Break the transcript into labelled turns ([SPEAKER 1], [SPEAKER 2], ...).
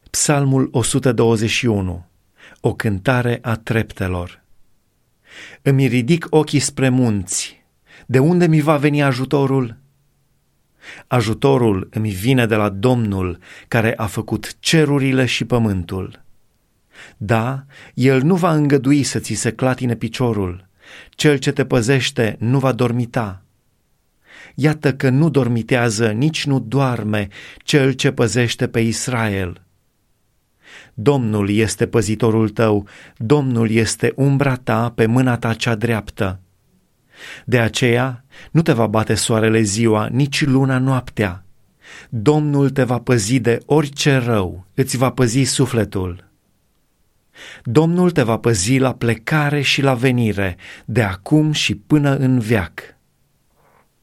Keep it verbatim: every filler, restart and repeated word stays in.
[SPEAKER 1] Psalmul o sută douăzeci și unu. O cântare a treptelor. Îmi ridic ochii spre munți. De unde mi va veni ajutorul? Ajutorul îmi vine de la Domnul, care a făcut cerurile și pământul. Da, El nu va îngădui să ți se clatine piciorul. Cel ce te păzește nu va dormita. Iată că nu dormitează, nici nu doarme Cel ce păzește pe Israel. Domnul este păzitorul tău, Domnul este umbra ta pe mâna ta cea dreaptă. De aceea nu te va bate soarele ziua, nici luna noaptea. Domnul te va păzi de orice rău, îți va păzi sufletul. Domnul te va păzi la plecare și la venire, de acum și până în veac.